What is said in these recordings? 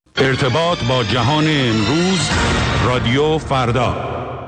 ارتباط با جهان امروز، رادیو فردا.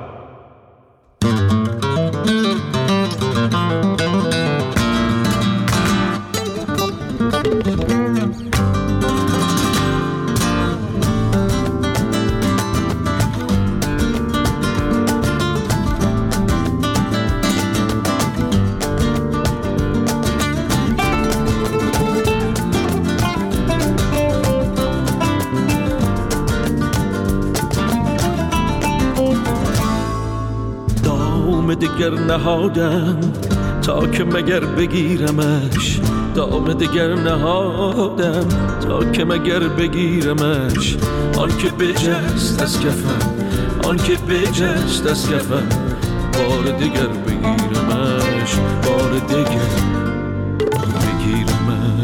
دگر نهادم تا که مگر بگیرمش، دام دگر نهادم تا که مگر بگیرمش. آن که بجست از کفم، آن که بجست از کفم، بار دگر بگیرمش، بار دگر بگیرمش.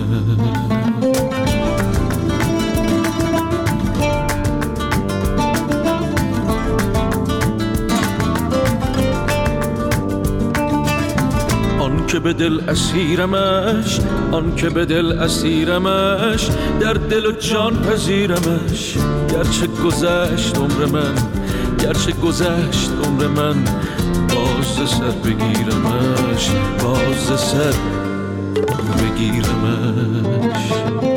که به دل اسیرمش، آن که به دل اسیرمش، در دل و جان پذیرمش. گرچه گذشت عمر من، گرچه گذشت عمر من، باز سر بگیرمش، باز سر بگیرمش.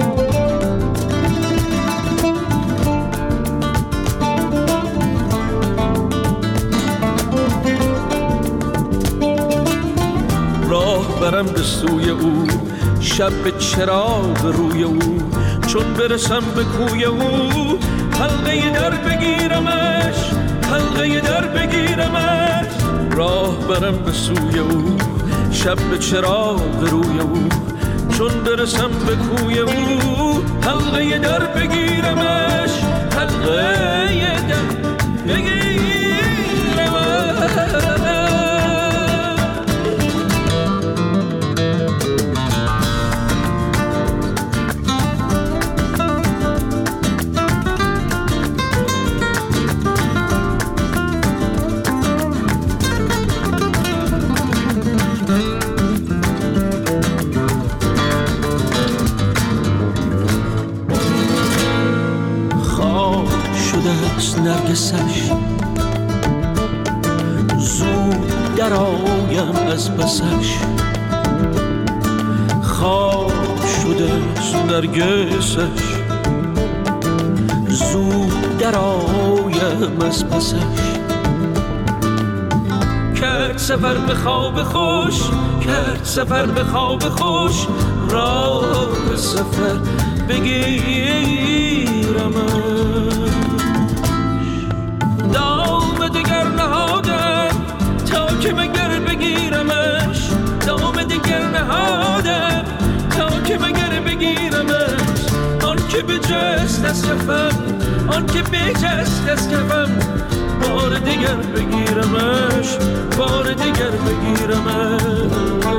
برم به سوی او، شب به چراغ روی او، چون برسم به کوی او، حلقه در بگیرمش، حلقه در بگیرمش. راه برم به سوی او، شب به چراغ روی او، چون برسم به کوی او، حلقه در بگیرمش، حلقه در بگیرمش. نرگسش زود درآیم از پسش، خواب شده نرگسش زود درآیم از پسش. کرد سفر به خواب خوش، کرد سفر به خواب خوش، راه سفر بگیرمش. دام دگر نهادم تا که مگر بگیرمش، دام دگر نهادم تا که مگر بگیرمش. آن که بجست از کفم، آن که بجست از کفم، بار دگر بگیرمش، بار دگر بگیرمش.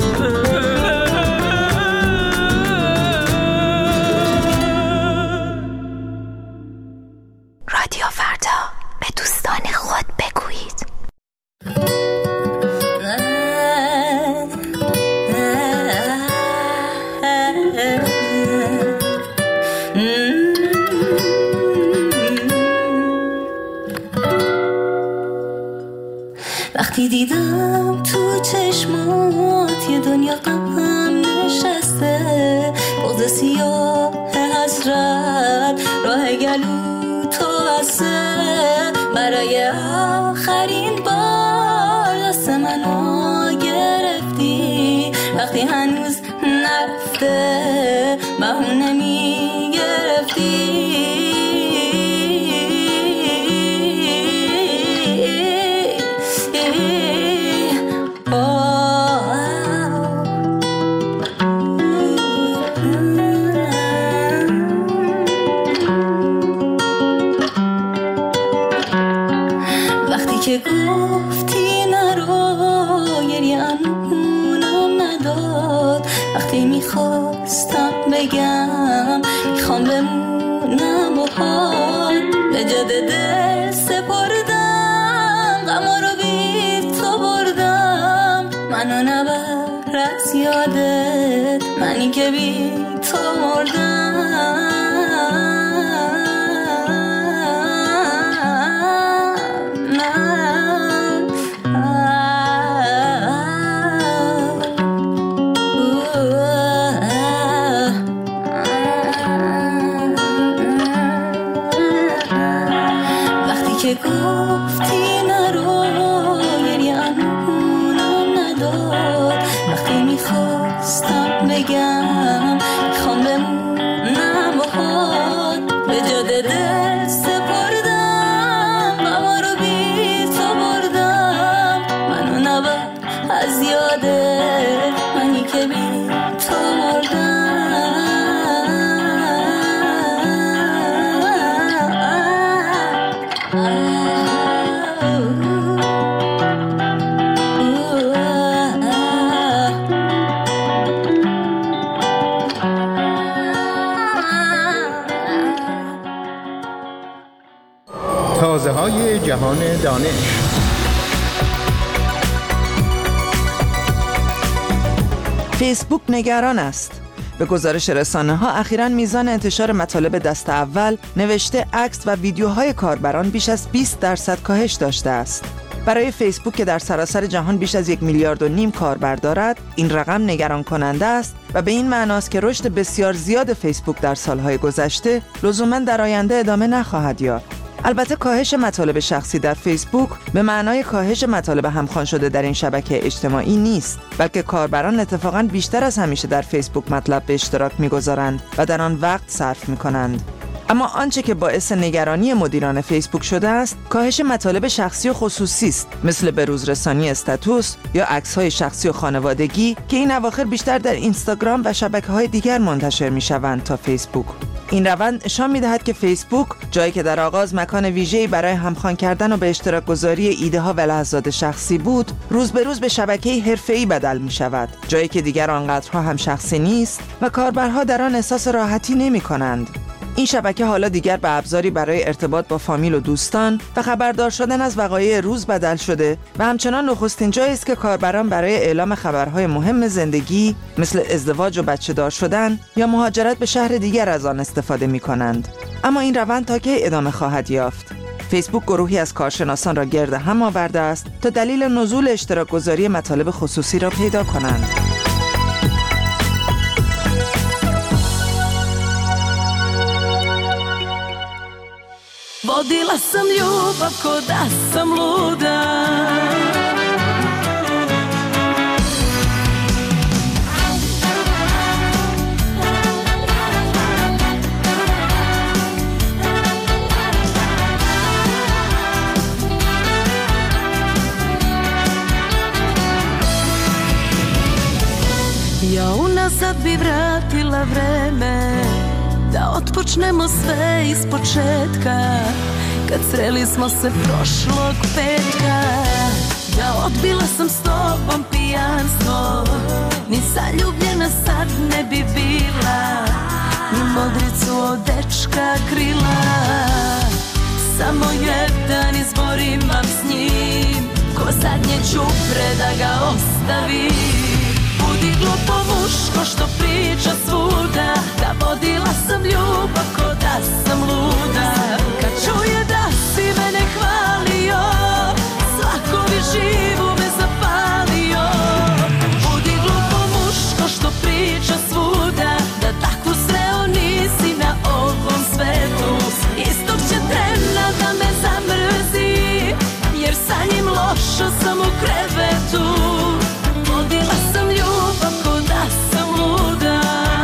رادیو فردا، به دوستان خود بگویید. وقتی دیدم تو چشمات یه دنیا غم نشسته، بغض سیاه حسرت راه گلو تو بسته، برای آخرین بار دست منو گرفتی. وقتی هنوز نرفته بهونه میگرفتی. که گفتی نرو گریه امونم نداد، وقتی میخواستم بگم میخوام بمونم و حال به جد دل سپردم، غما رو بی تو بردم. منو نبر از یادت، منی که بی تو مردم. تازه‌های جهان دانش. فیسبوک نگران است. به گزارش رسانه‌ها اخیراً میزان انتشار مطالب دست اول، نوشته، عکس و ویدیوهای کاربران بیش از 20% کاهش داشته است. برای فیسبوک که در سراسر جهان بیش از 1.5 میلیارد کاربر دارد، این رقم نگران کننده است و به این معناست که رشد بسیار زیاد فیسبوک در سالهای گذشته لزوماً در آینده ادامه نخواهد یافت. البته کاهش مطالب شخصی در فیسبوک به معنای کاهش مطالب همخوان شده در این شبکه اجتماعی نیست، بلکه کاربران اتفاقاً بیشتر از همیشه در فیسبوک مطلب به اشتراک می‌گذارند و در آن وقت صرف می‌کنند. اما آنچه که باعث نگرانی مدیران فیسبوک شده است، کاهش مطالب شخصی و خصوصی است، مثل بروزرسانی استاتوس یا عکس‌های شخصی و خانوادگی که این اواخر بیشتر در اینستاگرام و شبکه‌های دیگر منتشر می‌شوند تا فیسبوک. این روند نشان می‌دهد که فیسبوک، جایی که در آغاز مکان ویژه‌ای برای همخوان کردن و به اشتراک گذاری ایده‌ها و لحظات شخصی بود، روز به روز به شبکه‌ای حرفه‌ای بدل می‌شود، جایی که دیگر آنقدرها هم شخصی نیست و کاربرها در آن احساس راحتی نمی‌کنند. این شبکه حالا دیگر به ابزاری برای ارتباط با فامیل و دوستان و خبردار شدن از وقایع روز بدل شده و همچنان نخستین جایی است که کاربران برای اعلام خبرهای مهم زندگی مثل ازدواج و بچه دار شدن یا مهاجرت به شهر دیگر از آن استفاده می کنند. اما این روند تا کی ادامه خواهد یافت؟ فیسبوک گروهی از کارشناسان را گرد هم آورده است تا دلیل نزول اشتراک گذاری مطالب خصوصی را پیدا کنند. Vodila sam ljubav ko da sam luda. Ja unazad bi vratila vreme, da otpočnemo sve iz početka, kad sreli smo se prošlog petka. Ja odbila sam s tobom pijanstvo, ni zaljubljena sad ne bi bila, ni modricu od dečka krila. Samo jedan izbor imam s njim, ko zadnje čupre da ga ostavim. Budi glupo muško što priča svuda, da vodila sam ljubav ko da sam luda. Kad čuje da si mene hvalio, svako bi živu me zapalio. Budi glupo muško što priča svuda, da takvu sreo nisi na ovom svetu. Istog će trena da me zamrzi, jer sa njim lošo sam u krevetu. Vodila sam ljubav ko da sam luda.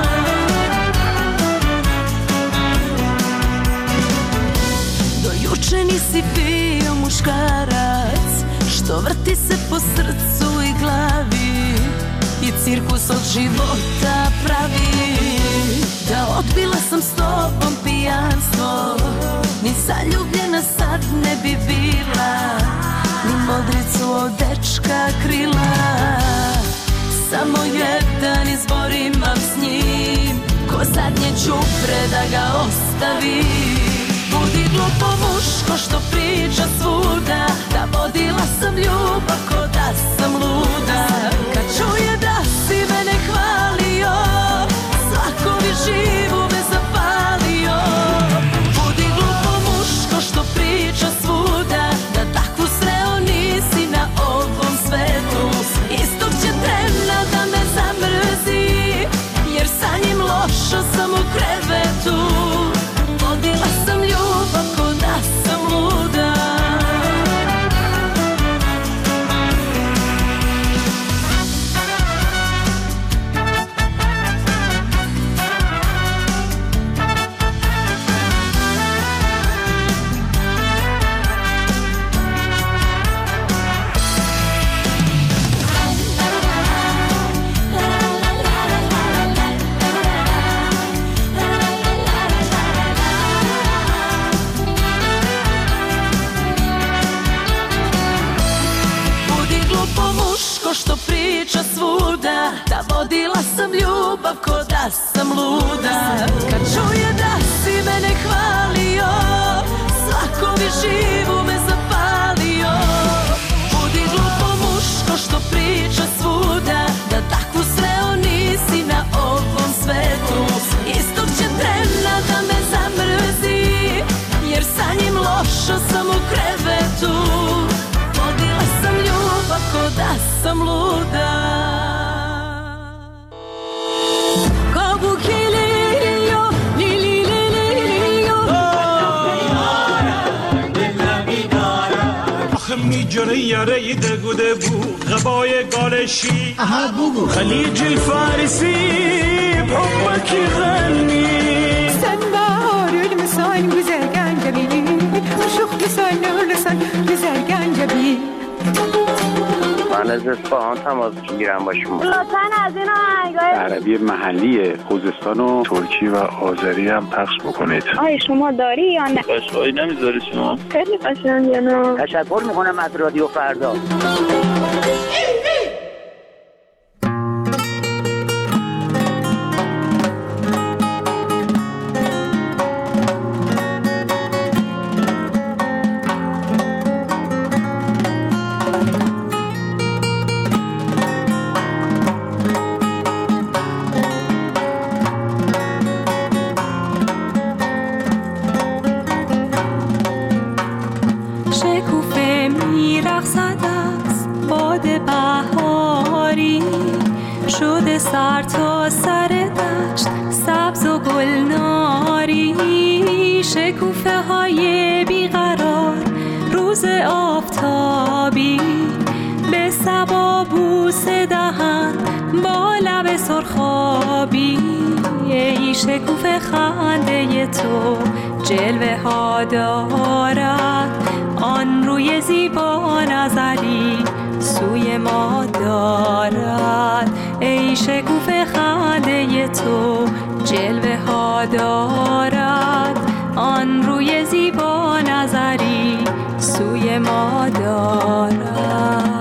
Do juče nisi bio muškarac, što vrti se po srcu i glavi i cirkus od života pravi. Da odbila sam s tobom pijanstvo, ni zaljubljena sad ne bi bila, ni modricu od dečka krila. Samo jedan izbor imam s njim, ko zadnje čupre da ga ostavim. Budi glupo muško što priča svuda, da vodila sam ljubav ko da sam luda. Kad čuje da si mene hvalio, svako bi živu me zapalio. Budi glupo muško što priča svuda, da takvu sreo nisi na ovom svetu. Istog će trena da me zamrzi, jer sa njim lošo sam u krevetu. Vodila sam ljubav ko da sam luda. Što priča svuda, da vodila sam ljubav ko da sam luda. Kad čuje da si mene hvalio, svako bi živ جوری یاره دگوده بو غبای گالشی aha بگو خلیج الفارسی بحبك غني سنبار المسان وزرقان جبي وشوخ لسان ولسان وزرقان جبي من از اصفهان تماس میگیرم با شما. لطفاً از این آهنگای عربی محلی خوزستان و ترکی و آذری هم پخش بکنید. آیا شما داری یا نه؟ قشقایی نمیذاری شما؟ خیلی قشنگه نه؟ تشکر میکنم از رادیو فردا. شده سر تا سر دشت سبز و گلناری شکوفه های بیقرار روز آفتابی به صبا بوسه دهن با لب سرخابی ای شکوفه خنده تو جلوه ها دارد آن روی زیبا نظری سوی ما دارد ای شکوفه خنده تو جلوه ها دارد آن روی زیبا نظری سوی ما دارد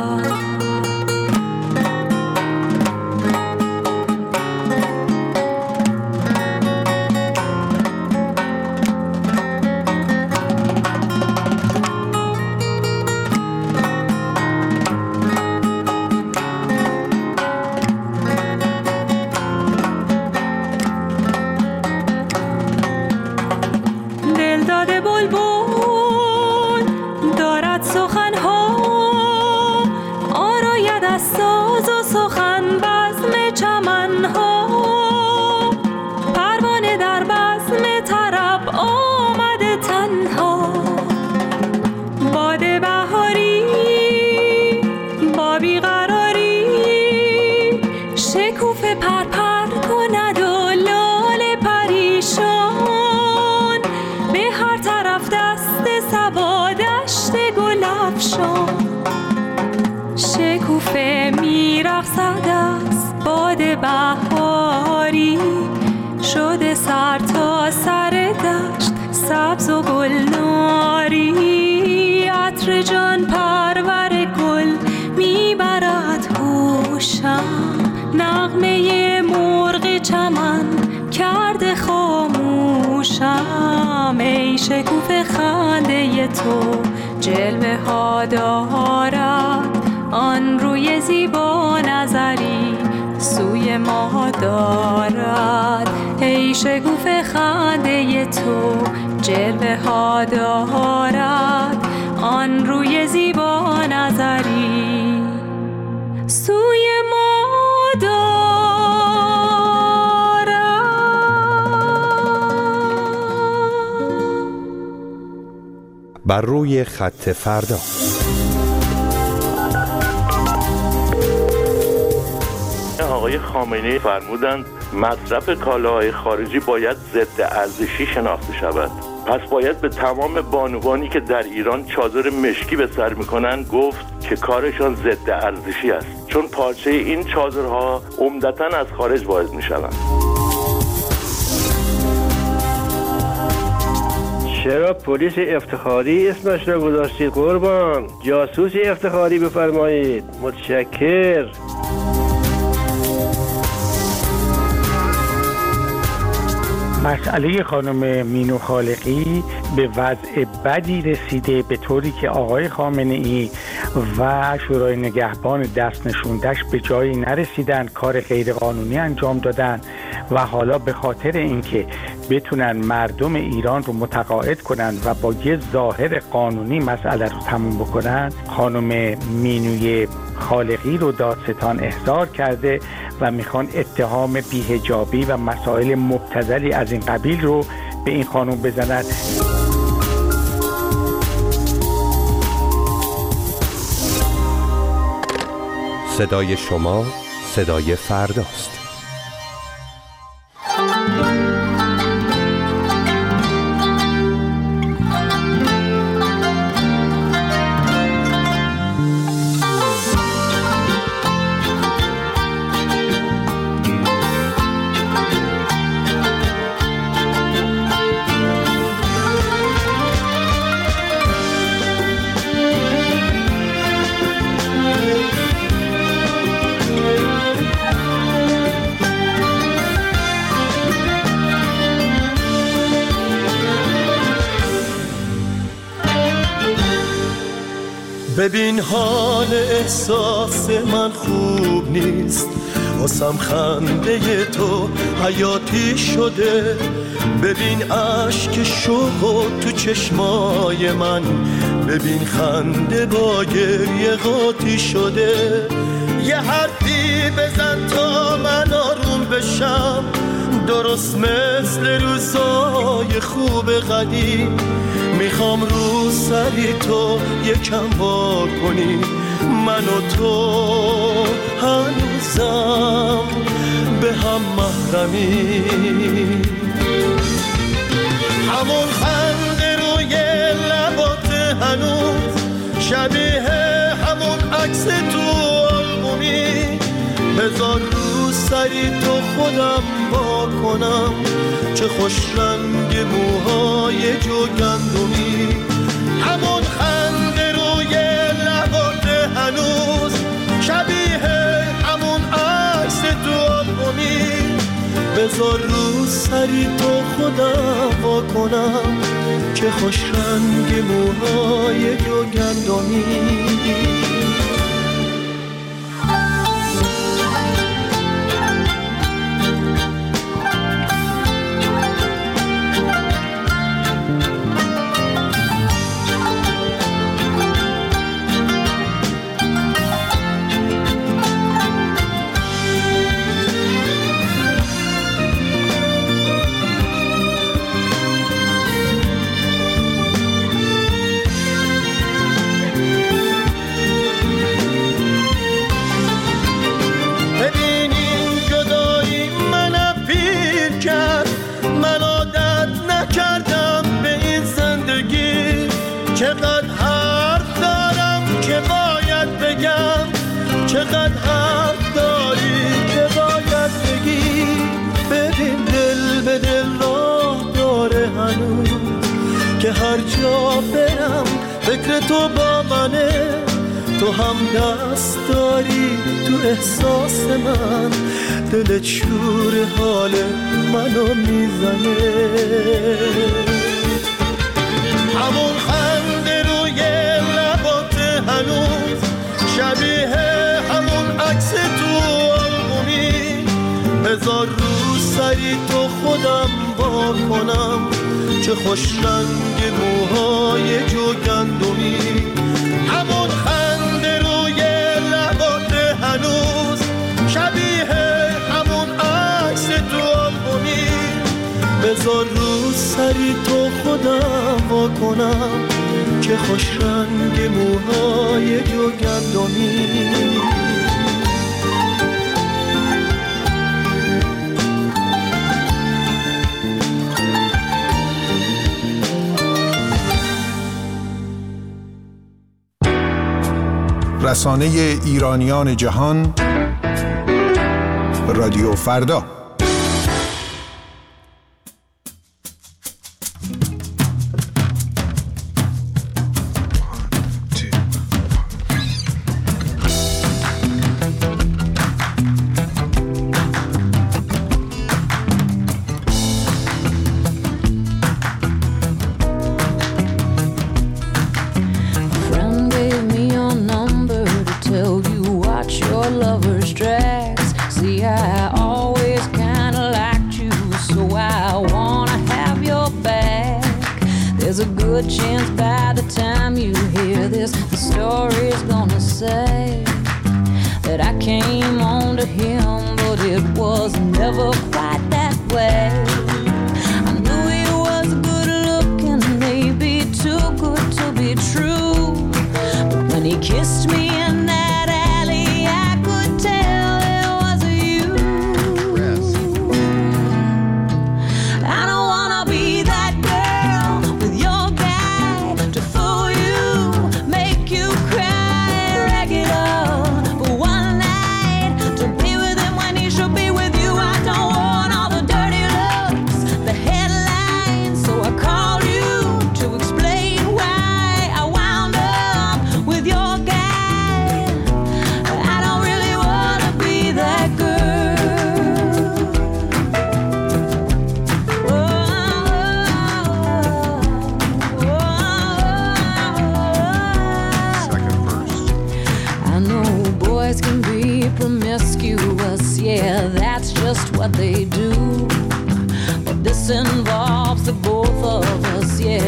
شکوفه میرقصد از باد بهاری شده سر تا سر دشت سبز و گلناری عطر جان پرور گل میبرد هوشم نغمه مرغ چمن کرده خاموشم ای شکوفه خنده تو جلوه ها دارد آن روی زیبا نظری سوی ما دارد ای شکوفه خنده تو جلوه ها دارد آن روی زیبا نظری سوی ما دارد. بر روی خط فردا آقای خامنه‌ای فرمودند مصرف کالاهای خارجی باید ضد ارزشی شناخته شود. پس باید به تمام بانوانی که در ایران چادر مشکی به سر میکنند گفت که کارشان ضد ارزشی است، چون پارچه این چادرها عمدتاً از خارج وارد میشوند. چرا پلیس افتخاری اسمش را گذاشتید قربان؟ جاسوس افتخاری بفرمایید. متشکر. مسئله خانم مینو خالقی به وضع بدی رسیده به طوری که آقای خامنه‌ای و شورای نگهبان دست نشوندش به جایی نرسیدن، کار غیرقانونی انجام دادن و حالا به خاطر اینکه بتونن مردم ایران رو متقاعد کنن و با یه ظاهر قانونی مسئله رو تموم بکنن، خانم مینوی خالقی رو دادستان احضار کرده و میخوان اتهام بی‌حجابی و مسائل مبتذلی از این قبیل رو به این خانم بزنند. صدای شما صدای فرداست. ببین حال احساس من خوب نیست، واسم خنده تو حیاتی شده. ببین عشق شوق تو چشمای من، ببین خنده با گریه قاطی شده. یه حرفی بزن تا من آروم بشم، درست مثل روزای خوب قدیم. میخوام رو سری تو یکم وا کنی، من و تو هنوزم به هم محرمی. همون خنده روی لبات هنوز شبیه همون عکس تو آلبومی. بذار رو سری تو خودم وا کنم، چه خوش رنگ موهای جوگندمی. همون خنده روی لبات هنوز شبیه همون عکس تو آلبومی. بذار رو سری تو خودم وا کنم، چه خوش رنگ موهای جوگندمی. چقدر حرف دارم که باید بگم، چقدر حرف داری که باید بگی. ببین دل به دل راه داره هنوز، که هر جا برم فکر تو با منه. تو هم دست داری تو احساس من، دلت شور حال منو میزنه. همون خنده روی لبات هنوز شبیه همون عکس تو آلبومی. بذار رو سری تو خودم وا کنم، چه خوش رنگ موهای جوگندمی. همون خنده روی لبات هنوز شبیه همون عکس تو آلبومی. بذار رو سری تو خودم وا کنم، چه خوش رنگ موهای جوگندمی. رسانه ایرانیان جهان، رادیو فردا. Kissed me in that alley, I could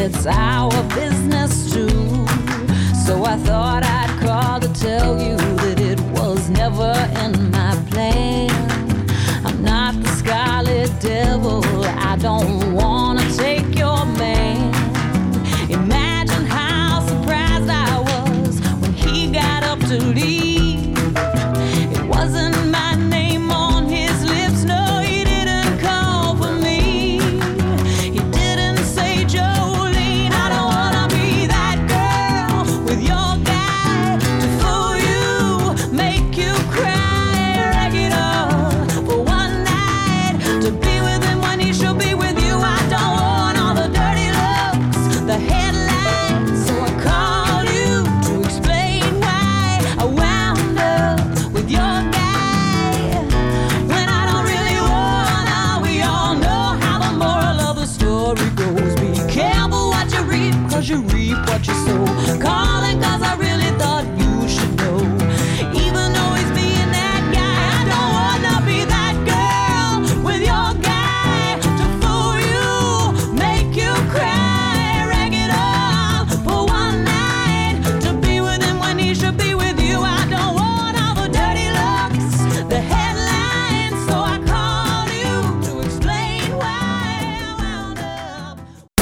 it's our business too. So I thought I'd call to tell you that it was never in my plan. I'm not the scarlet devil, I don't wanna take your man. Imagine how surprised I was when he got up to leave. It wasn't my name on his lips, no, he didn't call for me. He didn't say, Jolene, I don't wanna be that girl with your guy to fool you, make you cry, rag it up for one night, to be with him when he should be with you. I don't want all the dirty looks, the headlines, so I called you to explain why I wound up with your guy when I don't really wanna. We all know how the moral of the story goes. Be careful what you reap, 'cause you reap what you sow. Calling 'cause I really thought you should know. Even though he's being that guy, I don't wanna be that girl with your guy to fool you, make you cry, rag it up for one night, to be with him when he should be with you. I don't want all the dirty looks, the headlines, so I called you to explain why I wound up.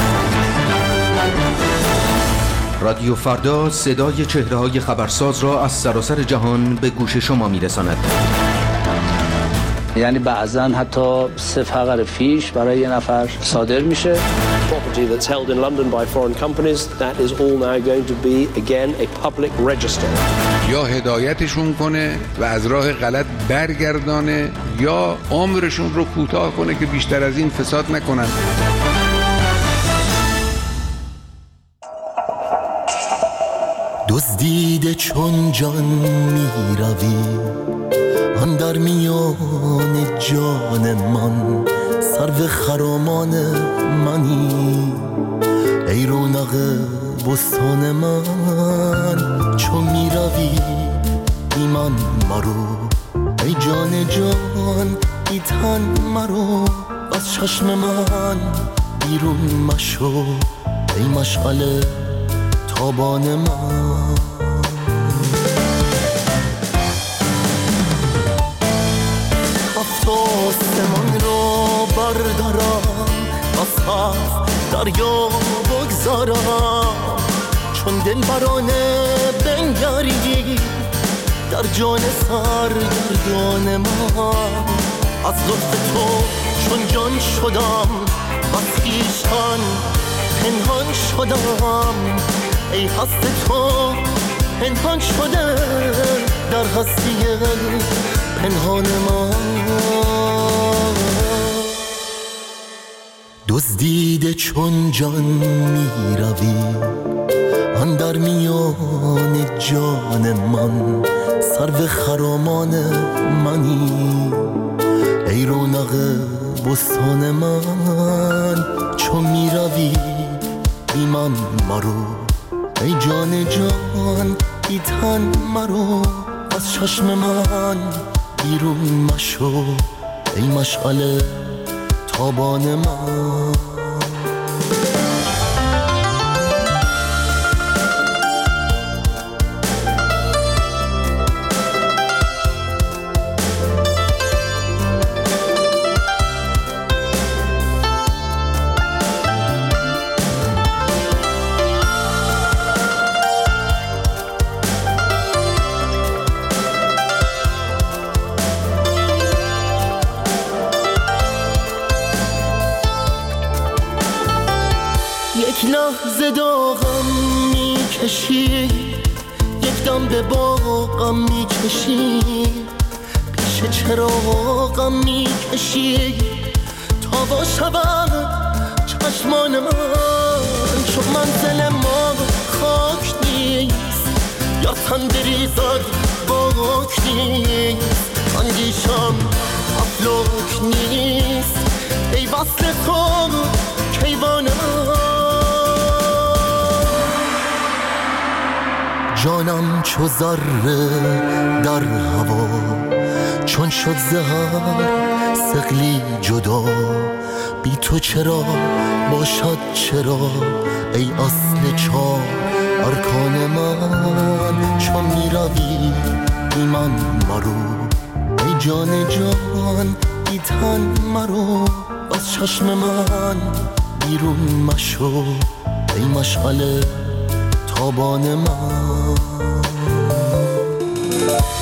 رادیو فردا صدای چهره‌های خبرساز را از سراسر جهان به گوش شما می‌رساند. یعنی بعضاً حتی 0 حقر فیش برای یه نفر صادر میشه. Property that's held in London by foreign companies, that is all now going to be again a public register. یا هدایتشون کنه و از راه غلط برگردانه یا عمرشون رو کوتاه کنه که بیشتر از این فساد نکنن. دزدیده چون جان می روی آن در میان جان من، سرو خرامان منی ای رونق بستان من. چون می روی ایمان مرو ای جان جان ای تن مرو، از چشم من بیرون مشو ای مشعل تابان من. آسمان رو بردارم از هفت دریا بگذارم، چون دل برانه بنگری در جان سرگردان من. از لطف تو چون جان شدم از خویشتن پنهان شدم، ای هست تو پنهان شده در هستی پنهان من. دزدیده چون جان می روی آن در میان جان من، سرو خرامان منی ای رونق بستان من. چون می روی بی من مرو ای جان جان ای تن مرو، از چشم من بیرون مشو ای مشعل تابان من. یک لحظه داغم میکشی، یک دم به باغم میکشی، پیش چراغم میکشی تا با شود چشمان من. چون منزل ما خاک نیست یا تن بریزد باک نیست، اندیشم افلاک نیست ای وصل تو کیوان من. جانم چو ذره در هوا، چون شد زهر سقلی جدا بی تو چرا باشد چرا ای اصل چار ارکان من چون میروی ایمان مرو ای جان جان ای تن مرو از چشم من بیرون مشو ای مشعل تابان من